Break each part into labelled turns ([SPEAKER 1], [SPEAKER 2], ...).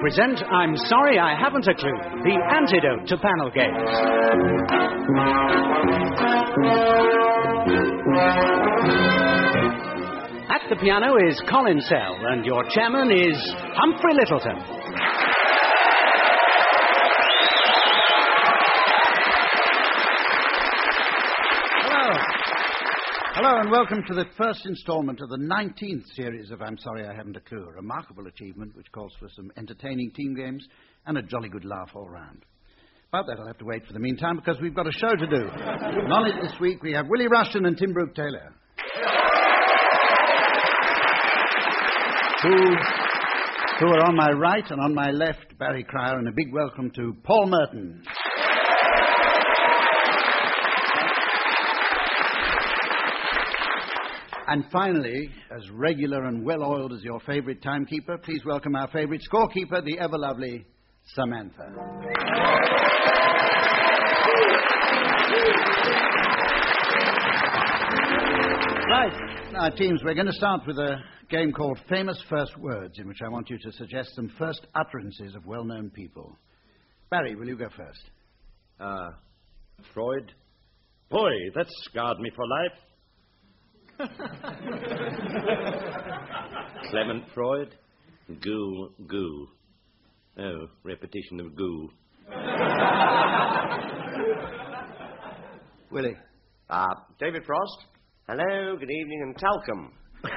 [SPEAKER 1] present I'm Sorry I Haven't a Clue, the antidote to panel games. At the piano is Colin Sell, and your chairman is Humphrey Littleton.
[SPEAKER 2] Hello and welcome to the first instalment of the 19th series of I'm Sorry I Haven't a Clue, a remarkable achievement which calls for some entertaining team games and a jolly good laugh all round. About that I'll have to wait for the meantime because we've got a show to do. And on it this week we have Willie Rushton and Tim Brooke-Taylor. Who are on my right, and on my left, Barry Cryer, and a big welcome to Paul Merton. And finally, as regular and well-oiled as your favourite timekeeper, please welcome our favourite scorekeeper, the ever-lovely Samantha. Right. Now, teams, we're going to start with a game called Famous First Words, in which I want you to suggest some first utterances of well-known people. Barry, will you go first?
[SPEAKER 3] Freud. Boy, that scarred me for life. Clement Freud. Goo. Oh, repetition of goo.
[SPEAKER 2] Willie.
[SPEAKER 4] David Frost. Hello, good evening, and talcum.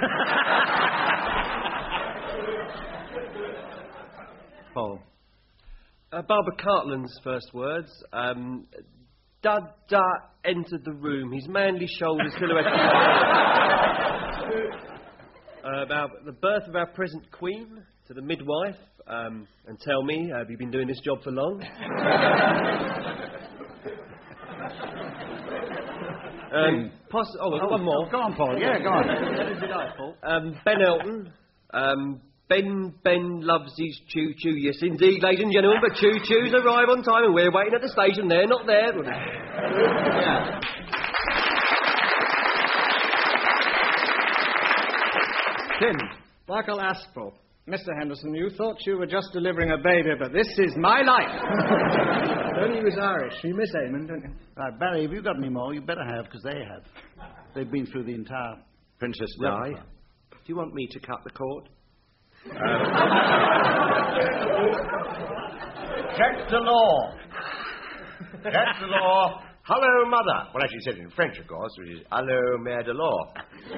[SPEAKER 2] Paul.
[SPEAKER 5] Barbara Cartland's first words. Dada entered the room, his manly shoulders silhouetted. About the birth of our present queen, to the midwife, and tell me, have you been doing this job for long? One more.
[SPEAKER 2] Go on, Paul. Yeah, go on.
[SPEAKER 5] That is delightful. Ben Elton. Ben loves his choo-choo. Yes, indeed, ladies and gentlemen, but choo-choos arrive on time and we're waiting at the station. They're not there.
[SPEAKER 2] Yeah.
[SPEAKER 6] Tim, Michael Aspel. Mr. Henderson, you thought you were just delivering a baby, but this is my life. Only he was Irish. You miss Eamon, don't you?
[SPEAKER 2] Right, Barry, have you got any more? You better have, because they have. They've been through the entire...
[SPEAKER 3] Princess Di. Do you want me to cut the cord?
[SPEAKER 4] Check the law. Check the law. Hello, mother. Well, actually said in French, of course, which is Hello, Mère de Law.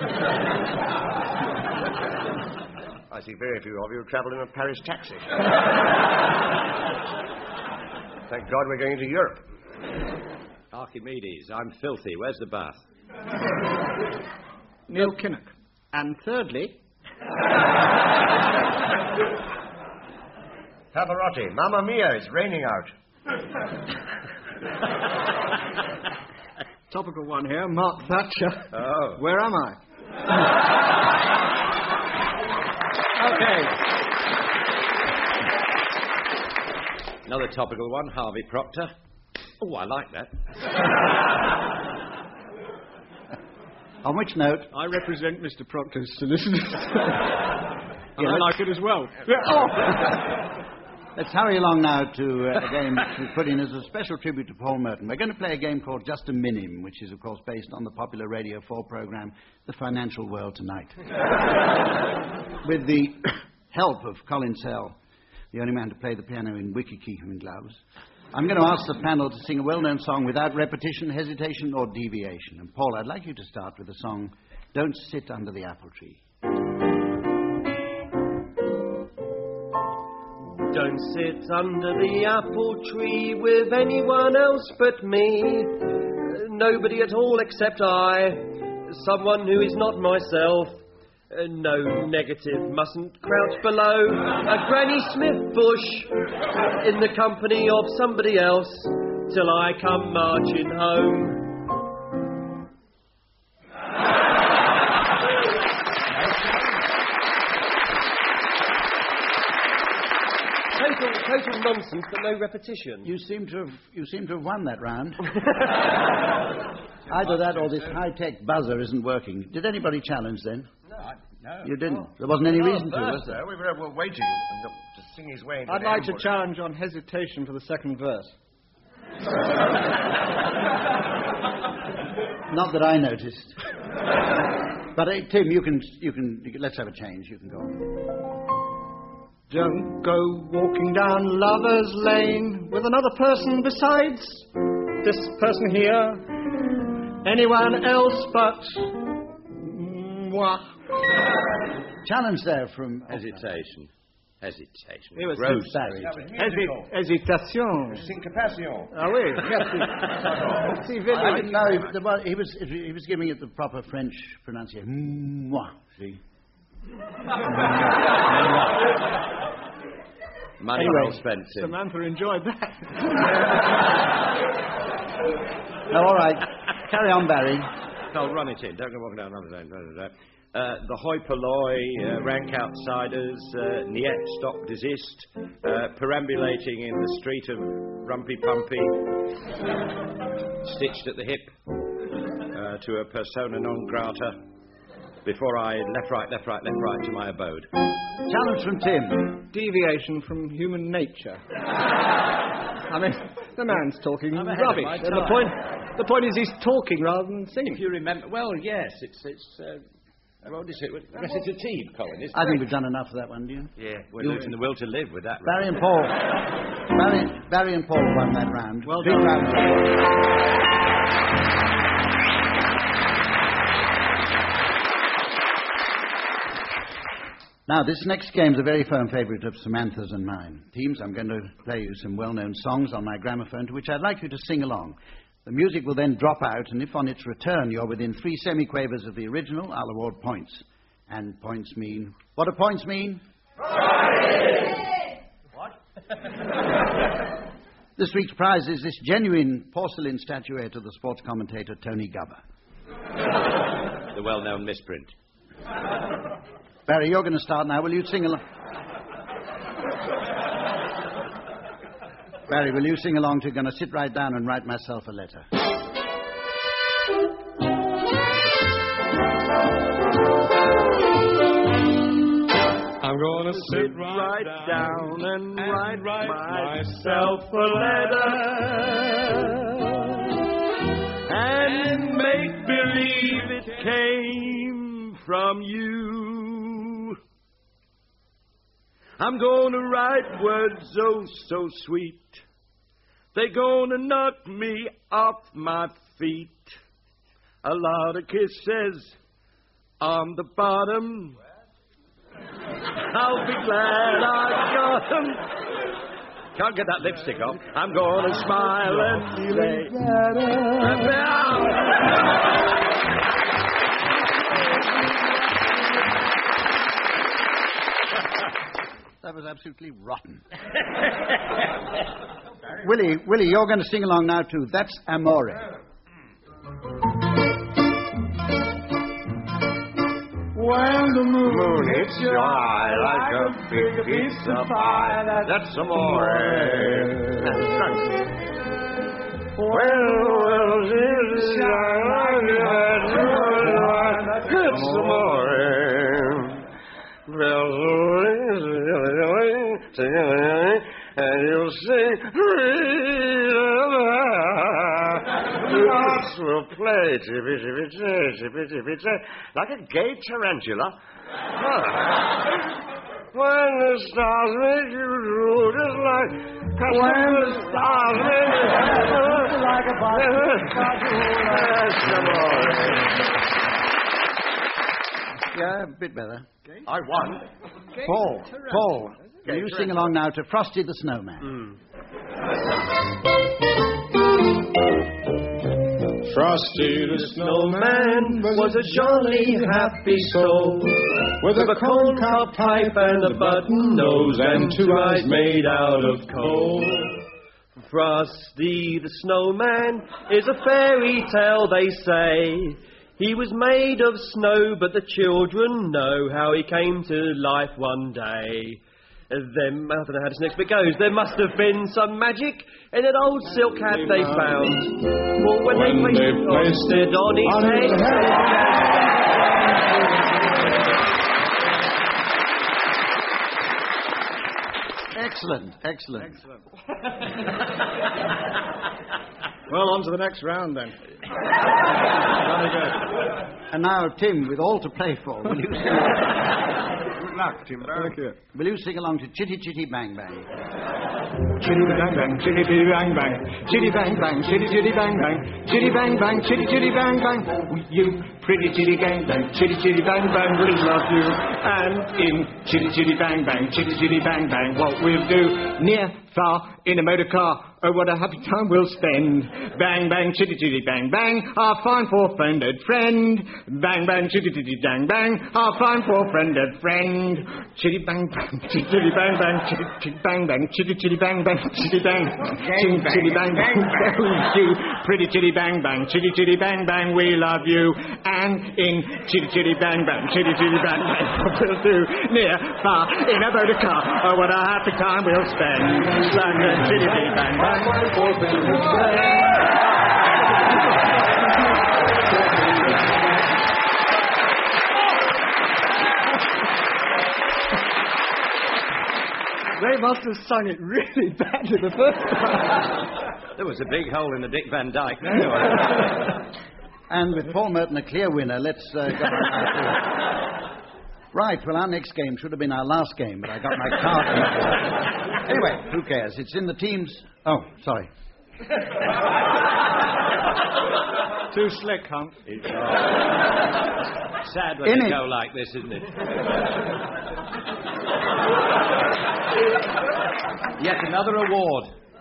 [SPEAKER 4] I see very few of you travel in a Paris taxi. Thank God we're going to Europe.
[SPEAKER 3] Archimedes, I'm filthy. Where's the bath?
[SPEAKER 6] Neil Kinnock. And thirdly...
[SPEAKER 4] Pavarotti. Mamma mia, it's raining out.
[SPEAKER 6] Topical one here, Mark Thatcher.
[SPEAKER 4] Oh.
[SPEAKER 6] Where am I?
[SPEAKER 2] Okay.
[SPEAKER 3] Another topical one, Harvey Procter. Oh, I like that.
[SPEAKER 2] On which note...
[SPEAKER 6] I represent Mr. Proctor's solicitors. And I like it as well.
[SPEAKER 2] Let's hurry along now to a game which we put in as a special tribute to Paul Merton. We're going to play a game called Just a Minim, which is, of course, based on the popular Radio 4 programme, The Financial World Tonight. With the help of Colin Sell, the only man to play the piano in Wickie-Keehan gloves, I'm going to ask the panel to sing a well-known song without repetition, hesitation, or deviation. And, Paul, I'd like you to start with the song Don't Sit Under the Apple Tree.
[SPEAKER 5] Don't sit under the apple tree with anyone else but me. Nobody at all except I. Someone who is not myself. No negative, mustn't crouch below a Granny Smith bush in the company of somebody else till I come marching home. Total nonsense, but no repetition.
[SPEAKER 2] You seem to have won that round. Either that or this high-tech buzzer isn't working. Did anybody challenge then?
[SPEAKER 4] No,
[SPEAKER 3] No.
[SPEAKER 2] You didn't. There wasn't any reason to, was there?
[SPEAKER 4] We were waiting to sing his way into
[SPEAKER 6] I'd
[SPEAKER 4] the
[SPEAKER 6] like to
[SPEAKER 4] ambush.
[SPEAKER 6] challenge on hesitation for the second verse.
[SPEAKER 2] Not that I noticed. But Tim, you can. Let's have a change. You can go on.
[SPEAKER 6] Don't go walking down Lover's Lane with another person besides this person here. Anyone else but moi.
[SPEAKER 2] Challenge there from
[SPEAKER 3] Hesitation.
[SPEAKER 6] It was
[SPEAKER 3] Gross.
[SPEAKER 2] Barry.
[SPEAKER 6] Hésitation.
[SPEAKER 4] Syncopation.
[SPEAKER 6] Ah oui, merci. Merci,
[SPEAKER 2] No, he was giving it the proper French pronunciation. Moi. See?
[SPEAKER 3] Money
[SPEAKER 2] Anyway,
[SPEAKER 3] well spent, Tim.
[SPEAKER 6] Samantha enjoyed that.
[SPEAKER 2] No, all right. Carry on, Barry.
[SPEAKER 3] No, run it in. Don't go walking down another lane. The hoi polloi, rank outsiders, niet stop desist, perambulating in the street of Rumpy Pumpy, stitched at the hip to a persona non grata, before I left, right to my abode.
[SPEAKER 2] Challenge from Tim.
[SPEAKER 6] Deviation from human nature. I mean, the man's talking
[SPEAKER 3] ahead
[SPEAKER 6] rubbish.
[SPEAKER 3] of my
[SPEAKER 6] And
[SPEAKER 3] time.
[SPEAKER 6] the point is he's talking rather than singing.
[SPEAKER 3] If you remember, well, yes, it's what is it? I guess it's a team, Colin, isn't it?
[SPEAKER 2] I think we've done enough of that one, do you?
[SPEAKER 3] Yeah, we're losing the will to live with that.
[SPEAKER 2] Barry and Paul. Barry and Paul won that round.
[SPEAKER 6] Well
[SPEAKER 2] Big
[SPEAKER 6] done.
[SPEAKER 2] round. Now, this next game is a very firm favourite of Samantha's and mine. Teams, I'm going to play you some well-known songs on my gramophone to which I'd like you to sing along. The music will then drop out, and if on its return you're within 3 semiquavers of the original, I'll award points. And points mean... What do points mean? What? This week's prize is this genuine porcelain statuette of the sports commentator Tony Gubber.
[SPEAKER 3] The well-known misprint.
[SPEAKER 2] Barry, you're going to start now. Will you sing along? Barry, will you sing along? You're going to sit right down and write myself a letter.
[SPEAKER 7] I'm gonna sit right down and write myself a letter and make believe it came from you. I'm gonna write words oh so sweet. They're gonna knock me off my feet. A lot of kisses on the bottom. I'll be glad I got them.
[SPEAKER 3] Can't get that lipstick off. I'm going to smile and say...
[SPEAKER 2] That was absolutely rotten. Willie, you're going to sing along now too. That's Amore.
[SPEAKER 7] When the moon hits your eye like a big piece of pie, that's amore. Well, it's amore. And you'll say, hearts will play, like a gay tarantula. When the stars make you drool, just like... When the stars make you drool, like a
[SPEAKER 2] Yeah, a bit better.
[SPEAKER 3] I won.
[SPEAKER 2] Paul, will you sing along now to Frosty the Snowman?
[SPEAKER 7] Frosty the Snowman was a jolly, happy soul, with a corncob pipe and a button nose and 2 eyes made out of coal.
[SPEAKER 5] Frosty the Snowman is a fairy tale, they say. He was made of snow, but the children know how he came to life one day. I don't know how this next bit goes. There must have been some magic in an old silk hat they found. Well, when they placed it on his head...
[SPEAKER 2] Excellent.
[SPEAKER 6] Well, on to the next round, then. Very good.
[SPEAKER 2] And now, Tim, with all to play for, will you sing
[SPEAKER 4] Good luck, Timber.
[SPEAKER 6] Thank you.
[SPEAKER 2] Will you sing along to Chitty Chitty Bang Bang?
[SPEAKER 6] Chitty bang bang, chitty chitty bang bang, chitty bang bang, chitty chitty bang bang, chitty bang bang, chitty chitty bang bang. You pretty chitty bang bang, chitty chitty bang bang, we love you. And in chitty chitty bang bang, chitty chitty bang bang, what we'll do near, far, in a motor car. Oh, what a happy time we'll spend. Bang bang, chitty chitty bang bang, our fine four-friended friend. Bang bang, chitty chitty bang bang, our fine four-friended friend. Chitty bang bang, chitty chitty bang bang, chitty chitty bang bang, chitty chitty bang bang, chitty bang, chitty chitty bang bang. You pretty chitty bang bang, chitty chitty bang bang, we love you. And in chitty chitty bang bang, chitty chitty bang bang, what we'll do near, far, in a motor car. Oh, what a happy time we'll spend. Bang bang, chitty chitty bang bang. They must have sung it really badly the first time.
[SPEAKER 3] There was a big hole in the Dick Van Dyke.
[SPEAKER 2] And with Paul Merton a clear winner, let's go back. Right, well, our next game should have been our last game, but I got my card. Anyway, who cares? It's in the teams... Oh, sorry.
[SPEAKER 6] Too slick, Hump.
[SPEAKER 3] Sad when they go like this, isn't it? Yet another award.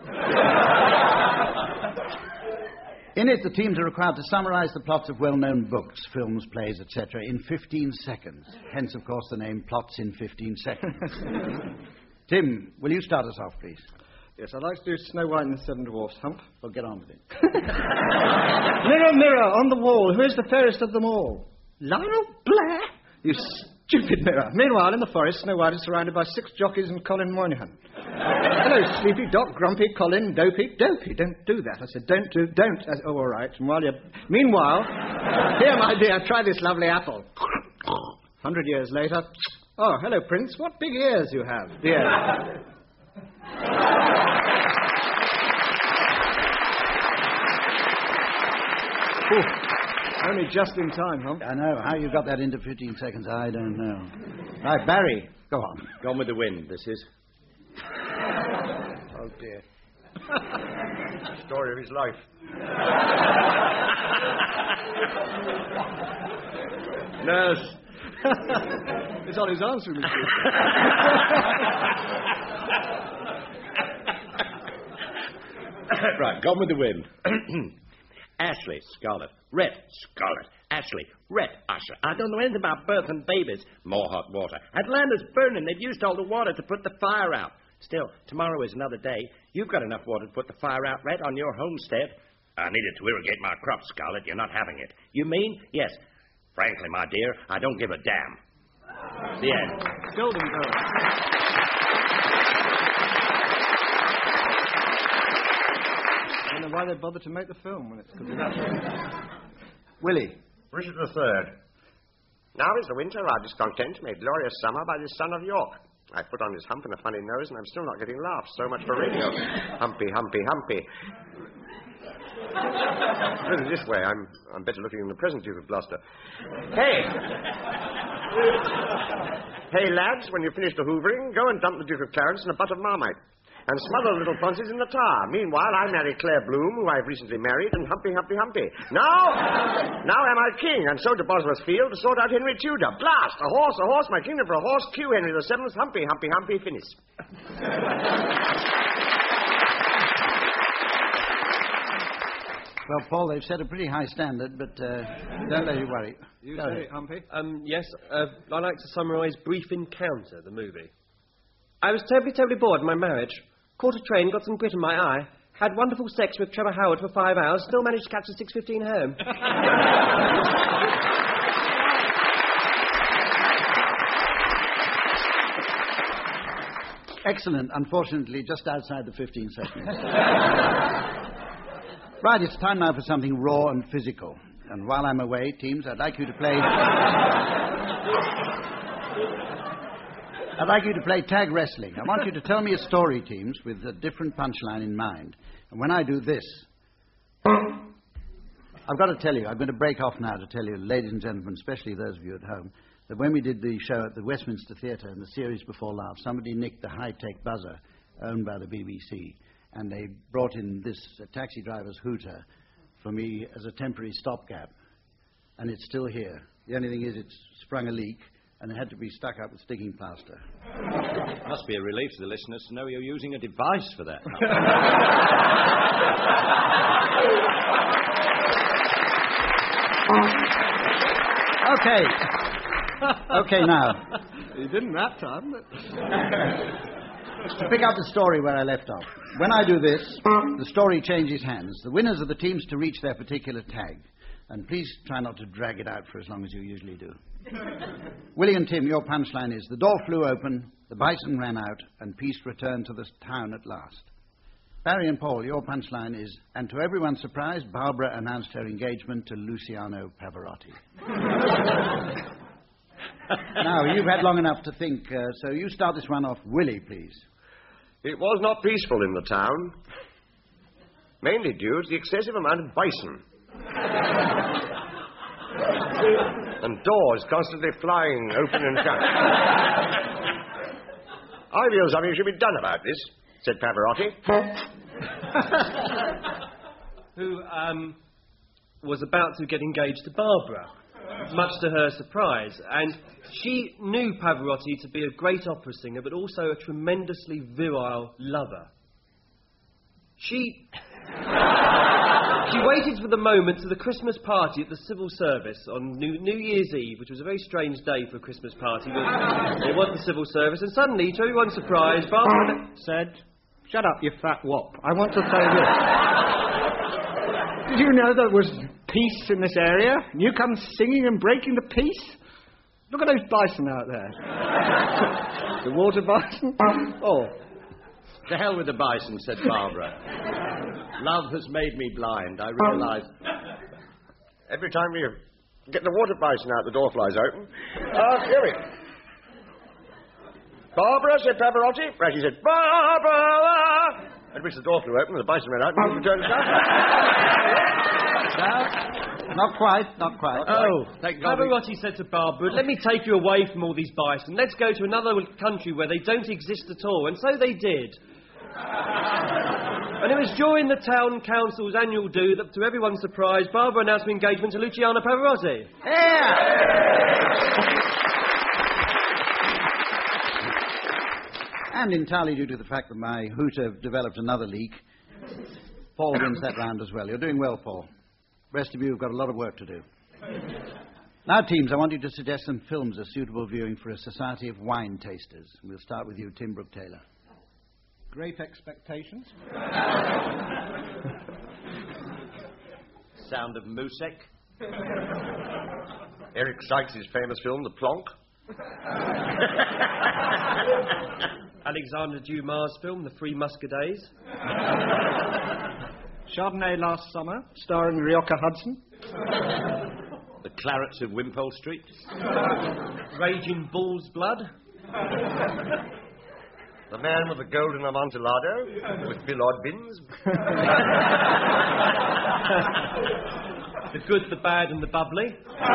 [SPEAKER 2] In it, the teams are required to summarize the plots of well-known books, films, plays, etc. in 15 seconds. Hence, of course, the name Plots in 15 Seconds. Tim, will you start us off, please?
[SPEAKER 6] Yes, I'd like to do Snow White and the Seven Dwarfs, Hump.
[SPEAKER 2] Well, get on with it.
[SPEAKER 6] Mirror, mirror, on the wall, who is the fairest of them all? Lionel Blair? You stupid mirror. Meanwhile, in the forest, Snow White is surrounded by 6 jockeys and Colin Moynihan. Hello, Sleepy, Doc, Grumpy, Colin, Dopey. Dopey, don't do that. I said, don't. Oh, all right. And Meanwhile, here, my dear, try this lovely apple. 100 years later. Oh, hello, Prince. What big ears you have, dear. Only just in time, huh?
[SPEAKER 2] I know. How you got that into 15 seconds, I don't know. Right, Barry, go on.
[SPEAKER 3] Gone with the Wind, this is.
[SPEAKER 2] Oh, dear.
[SPEAKER 4] Story of his life.
[SPEAKER 3] Nurse.
[SPEAKER 6] It's on his answering machine.
[SPEAKER 3] Right, Gone with the Wind. Ashley, Scarlet. Red, Scarlet. Ashley, red, Usher. I don't know anything about birth and babies. More hot water. Atlanta's burning. They've used all the water to put the fire out. Still, tomorrow is another day. You've got enough water to put the fire out, Red, on your homestead. I need it to irrigate my crops, Scarlet. You're not having it. You mean? Yes. Frankly, my dear, I don't give a damn. The end.
[SPEAKER 6] Golden Girl. I don't know why they bothered to make the film when it's could be that.
[SPEAKER 2] Willie.
[SPEAKER 4] Richard III. Now is the winter, our discontent, made glorious summer by the son of York. I put on his hump and a funny nose, and I'm still not getting laughs. So much for radio. Humpy, humpy, humpy. Put it this way, I'm better looking than the present Duke of Gloucester. Hey! Hey, lads, when you finish the hoovering, go and dump the Duke of Clarence in a butt of Marmite. And smother the little ponces in the tar. Meanwhile, I marry Claire Bloom, who I've recently married, and humpy, humpy, humpy. Now am I king, and so to Bosworth Field to sort out Henry Tudor. Blast! A horse, my kingdom for a horse. Cue Henry VII, humpy, humpy, humpy, finish.
[SPEAKER 2] Well, Paul, they've set a pretty high standard, but don't let you worry.
[SPEAKER 6] You say it, Humpy.
[SPEAKER 5] Yes, I'd like to summarise Brief Encounter, the movie. I was terribly bored in my marriage. Caught a train, got some grit in my eye. Had wonderful sex with Trevor Howard for 5 hours. Still managed to catch the 6:15 home.
[SPEAKER 2] Excellent. Unfortunately, just outside the 15 seconds. Right, it's time now for something raw and physical. And while I'm away, teams, I'd like you to play... I'd like you to play tag wrestling. I want you to tell me a story, teams, with a different punchline in mind. And when I do this, I've got to tell you, I'm going to break off now to tell you, ladies and gentlemen, especially those of you at home, that when we did the show at the Westminster Theatre in the series Before Laughs, somebody nicked the high-tech buzzer owned by the BBC, and they brought in this taxi driver's hooter for me as a temporary stopgap, and it's still here. The only thing is it's sprung a leak, and it had to be stuck up with sticking plaster.
[SPEAKER 3] Must be a relief to the listeners to know you're using a device for that.
[SPEAKER 2] Okay, now.
[SPEAKER 6] You didn't that time, but...
[SPEAKER 2] To pick up the story where I left off. When I do this, the story changes hands. The winners are the teams to reach their particular tag. And please try not to drag it out for as long as you usually do. Willie and Tim, your punchline is, the door flew open, the bison ran out, and peace returned to the town at last. Barry and Paul, your punchline is, and to everyone's surprise, Barbara announced her engagement to Luciano Pavarotti. Now, you've had long enough to think, so you start this one off. Willie, please.
[SPEAKER 4] It was not peaceful in the town, mainly due to the excessive amount of bison. And doors constantly flying open and shut. I feel something should be done about this, said Pavarotti.
[SPEAKER 5] Who was about to get engaged to Barbara, much to her surprise. And she knew Pavarotti to be a great opera singer, but also a tremendously virile lover. She waited for the moment to the Christmas party at the civil service on New Year's Eve, which was a very strange day for a Christmas party, but it was the civil service, and suddenly, to everyone's surprise, Barbara
[SPEAKER 6] said, "Shut up, you fat wop. I want to say this. Did you know there was peace in this area? And you come singing and breaking the peace? Look at those bison out there. The water bison? Oh.
[SPEAKER 3] To hell with the bison, said Barbara. Love has made me blind. I realise.
[SPEAKER 4] Every time we get the water bison out, the door flies open. Here we go. Barbara, said Pavarotti. Right, he said, Barbara! At which the door flew open and the bison ran out and he returned to
[SPEAKER 2] No, not quite.
[SPEAKER 5] Oh, thank God. Pavarotti said to Barbara, let me take you away from all these bison. Let's go to another country where they don't exist at all. And so they did. And it was during the town council's annual do that, to everyone's surprise, Barbara announced her engagement to Luciano Pavarotti.
[SPEAKER 2] Yeah! And entirely due to the fact that my hooter developed another leak, Paul wins that round as well. You're doing well, Paul. The rest of you have got a lot of work to do. Now, teams, I want you to suggest some films as suitable viewing for a society of wine tasters. We'll start with you, Tim Brooke-Taylor.
[SPEAKER 6] Great Expectations.
[SPEAKER 3] Sound of Musek.
[SPEAKER 4] Eric Sykes' famous film, The Plonk.
[SPEAKER 5] Alexander Dumas' film, The Three Musketeers.
[SPEAKER 6] Chardonnay Last Summer, starring Ryoka Hudson.
[SPEAKER 3] The Clarets of Wimpole Street.
[SPEAKER 5] Raging Bull's Blood.
[SPEAKER 4] The Man with the Golden Amontillado, with Bill Oddbins.
[SPEAKER 5] The Good, the Bad and the Bubbly.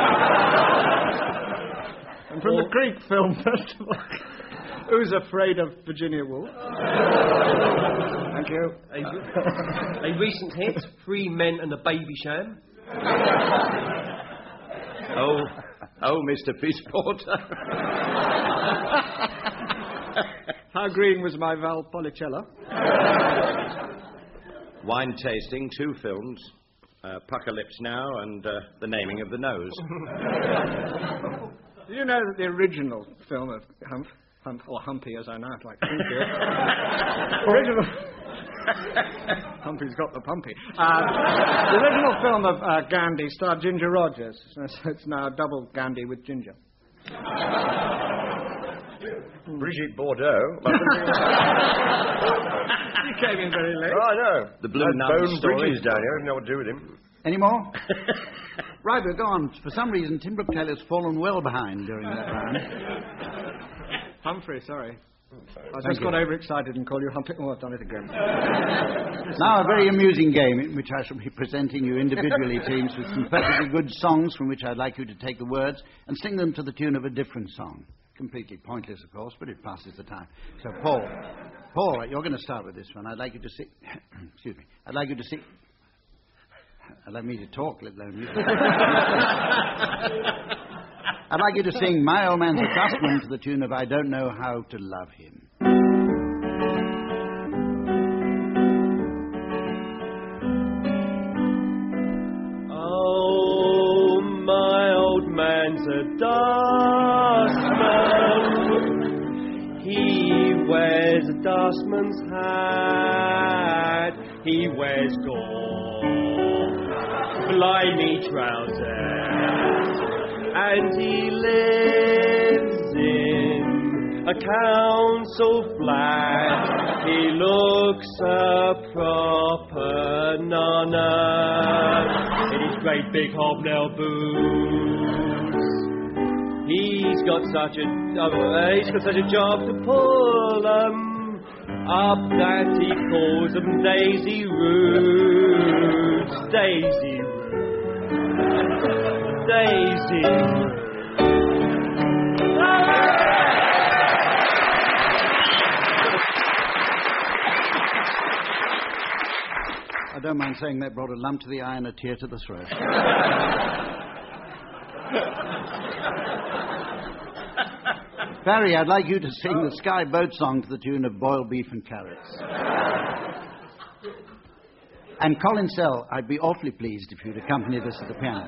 [SPEAKER 6] And from the Greek Film Festival, Who's Afraid of Virginia Woolf? Thank you.
[SPEAKER 5] A recent hit, Three Men and a Baby Sham.
[SPEAKER 3] Oh, Mr. Peaceporter.
[SPEAKER 6] How Green Was My Valpolicella?
[SPEAKER 3] Wine tasting, 2 films. Apocalypse Now and The Naming of the Nose.
[SPEAKER 6] Do you know that the original film of Humpy, as I now like to think of it, original... Humpy's got the pumpy. The original film of Gandhi starred Ginger Rogers. So it's now double Gandhi with Ginger.
[SPEAKER 4] Brigitte Bardot.
[SPEAKER 6] He came in very late.
[SPEAKER 4] Oh, I know.
[SPEAKER 3] The Blue Nun
[SPEAKER 4] Bone
[SPEAKER 3] story.
[SPEAKER 4] Bridges down here. I don't know what to do with him.
[SPEAKER 2] Any more? Right, we'll go on. For some reason, Tim Brooke-Taylor's fallen well behind during that round.
[SPEAKER 6] Humphrey, sorry. I
[SPEAKER 2] Thank
[SPEAKER 6] just got
[SPEAKER 2] you.
[SPEAKER 6] overexcited and called you Humphrey. Oh, I've done it again.
[SPEAKER 2] Now, a very amusing game in which I shall be presenting you individually teams with some perfectly good songs from which I'd like you to take the words and sing them to the tune of a different song. Completely pointless, of course, but it passes the time. So, Paul, you're going to start with this one. I'd like you to sing... Excuse me. I'd like you to sing... Allow me to talk, let alone you. I'd like you to sing My Old Man's a Dustman to the tune of I Don't Know How to Love Him.
[SPEAKER 5] Oh, my old man's a dustman. He wears a dustman's hat. He wears blimey trousers, and he lives in a council flat. He looks a proper nana in his great big hobnail boots. He's got such a job to pull 'em up that he calls them daisy roots, daisy roots, daisy roots.
[SPEAKER 2] I don't mind saying that brought a lump to the eye and a tear to the throat. Barry, I'd like you to sing the Sky Boat song to the tune of Boiled Beef and Carrots. And Colin Sell, I'd be awfully pleased if you'd accompany this at the piano.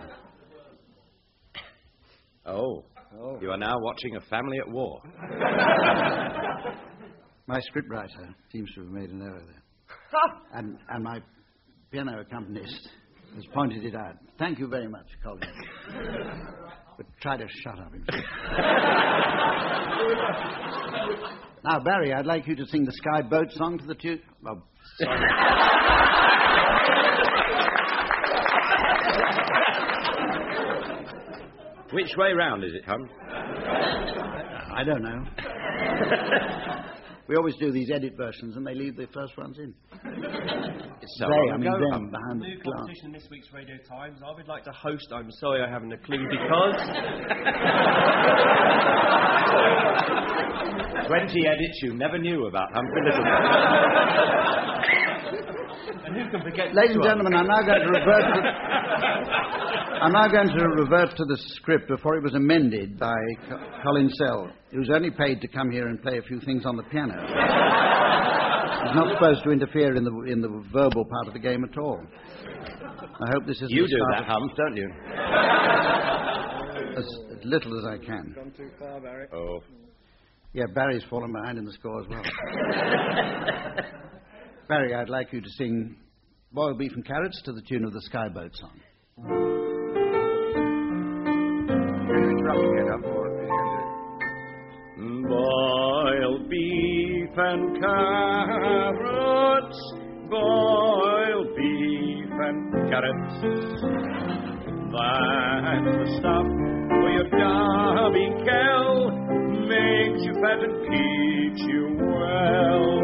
[SPEAKER 3] Oh. You are now watching A Family at War.
[SPEAKER 2] My scriptwriter seems to have made an error there. And my piano accompanist has pointed it out. Thank you very much, Colin. But try to shut up. Now, Barry, I'd like you to sing the Sky Boat song to the tune... Oh, sorry.
[SPEAKER 3] Which way round is it, Hum?
[SPEAKER 2] I don't know. We always do these edit versions, and they leave the first ones in.
[SPEAKER 3] It's so
[SPEAKER 2] They,
[SPEAKER 3] long
[SPEAKER 2] I mean
[SPEAKER 3] ago,
[SPEAKER 2] them,
[SPEAKER 3] Hum.
[SPEAKER 2] behind the
[SPEAKER 5] New
[SPEAKER 2] glass.
[SPEAKER 5] competition in this week's Radio Times. I would like to host. I'm sorry I haven't a clue because
[SPEAKER 3] 20 edits you never knew about Humphrey Little.
[SPEAKER 5] and who can forget?
[SPEAKER 2] Ladies and
[SPEAKER 5] this one?
[SPEAKER 2] gentlemen, I'm now going to revert to the script before it was amended by Colin Sell, who's only paid to come here and play a few things on the piano. He's not supposed to interfere in the verbal part of the game at all. I hope this is
[SPEAKER 3] You do that, Hum, don't you?
[SPEAKER 2] as little as I can.
[SPEAKER 6] Gone too far, Barry.
[SPEAKER 3] Oh.
[SPEAKER 2] Yeah, Barry's fallen behind in the score as well. Barry, I'd like you to sing Boiled Beef and Carrots to the tune of the Sky Boat song.
[SPEAKER 7] Boiled beef and carrots, boiled beef and carrots. That's the stuff for your derby cow, makes you fat and keeps you well.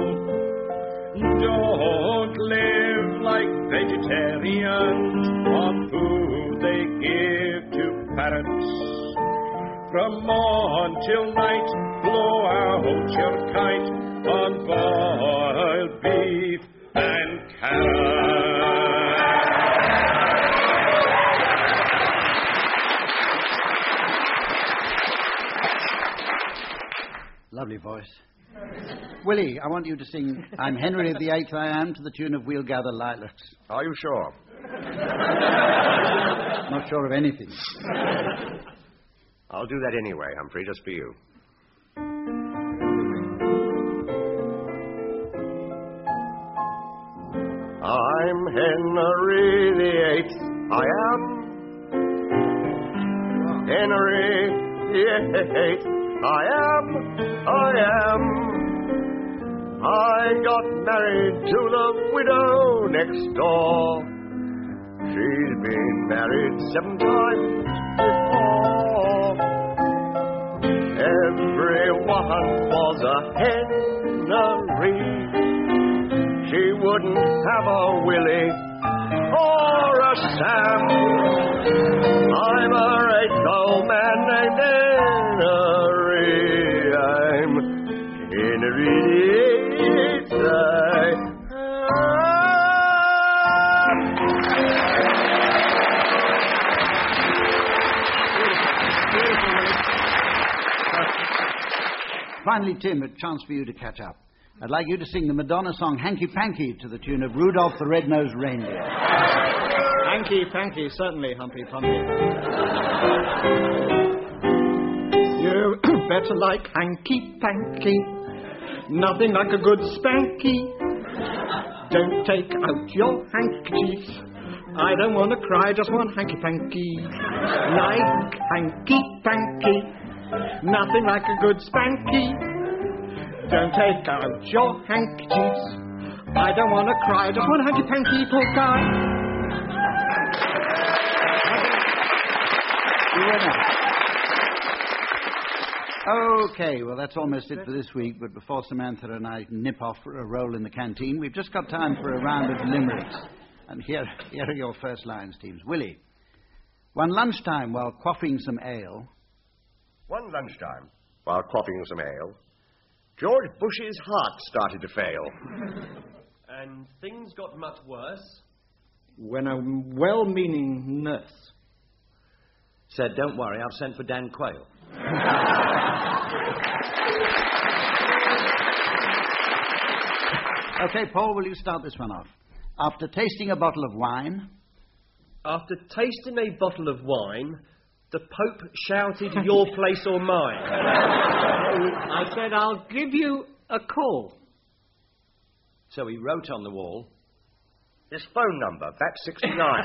[SPEAKER 7] Don't live like vegetarians on food they give to parrots. From morn till night, blow out your kite on boiled beef and carrots.
[SPEAKER 2] Lovely voice. Willie, I want you to sing I'm Henry VIII I Am to the tune of We'll Gather Lilacs.
[SPEAKER 4] Are you sure?
[SPEAKER 2] Not sure of anything.
[SPEAKER 4] I'll do that anyway, Humphrey, just for you. I'm Henry VIII, I am. Henry VIII, I am. I got married to the widow next door. She's been married 7 times before. Every hunt was a Henry. She wouldn't have a Willie or a Sam. I'm a great old man named Henry. I'm Henry.
[SPEAKER 2] Finally, Tim, a chance for you to catch up. I'd like you to sing the Madonna song Hanky Panky to the tune of Rudolph the Red-Nosed Reindeer.
[SPEAKER 6] Hanky Panky, certainly, Humpy Pumpy. You better like Hanky Panky. Nothing like a good spanky. Don't take out your handkerchief. I don't want to cry, just want Hanky Panky. Like Hanky Panky. Nothing like a good spanky. Don't take out your handkerchiefs. I don't want to cry, just want Hanky Panky, poor guy.
[SPEAKER 2] Okay, well, that's almost it for this week, but before Samantha and I nip off for a roll in the canteen, we've just got time for a round of limericks. And here are your first lines, teams. Willie. One lunchtime, while quaffing some ale...
[SPEAKER 4] One lunchtime, while quaffing some ale, George Bush's heart started to fail.
[SPEAKER 5] And things got much worse
[SPEAKER 6] when a well-meaning nurse
[SPEAKER 3] said, don't worry, I've sent for Dan Quayle.
[SPEAKER 2] Okay, Paul, will you start this one off? After tasting a bottle of wine...
[SPEAKER 5] After tasting a bottle of wine, the Pope shouted, your place or mine.
[SPEAKER 6] I said, I'll give you a call.
[SPEAKER 3] So he wrote on the wall,
[SPEAKER 4] his phone number, bat 69.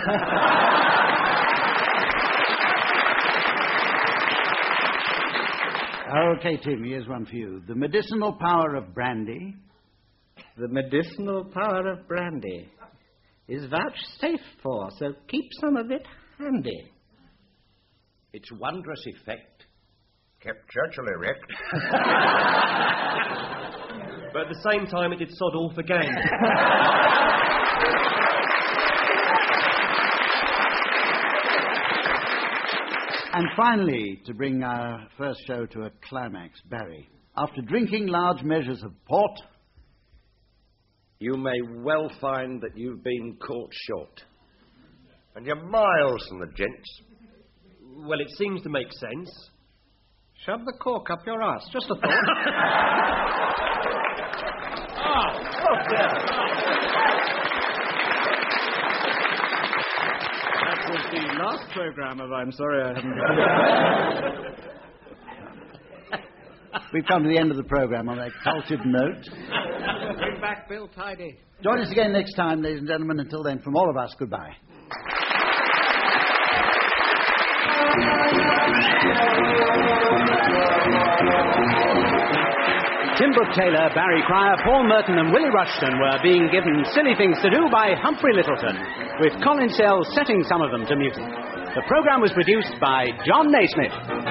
[SPEAKER 2] Okay, Tim, here's one for you. The medicinal power of brandy...
[SPEAKER 6] The medicinal power of brandy is vouchsafed for, so keep some of it handy.
[SPEAKER 3] Its wondrous effect
[SPEAKER 4] kept Churchill erect.
[SPEAKER 5] But at the same time, it did sod off again.
[SPEAKER 2] And finally, to bring our first show to a climax, Barry. After drinking large measures of port...
[SPEAKER 3] You may well find that you've been caught short.
[SPEAKER 4] And you're miles from the gents.
[SPEAKER 5] Well, it seems to make sense.
[SPEAKER 6] Shove the cork up your arse. Just a thought. That was the last programme of I'm Sorry I Haven't...
[SPEAKER 2] We've come to the end of the programme on that cultured note.
[SPEAKER 6] Bring back Bill Tidy.
[SPEAKER 2] Join us again next time, ladies and gentlemen. Until then, from all of us, goodbye.
[SPEAKER 1] Tim Brooke-Taylor, Barry Cryer, Paul Merton and Willie Rushton were being given Silly Things to Do by Humphrey Littleton, with Colin Sell setting some of them to music. The programme was produced by John Naismith.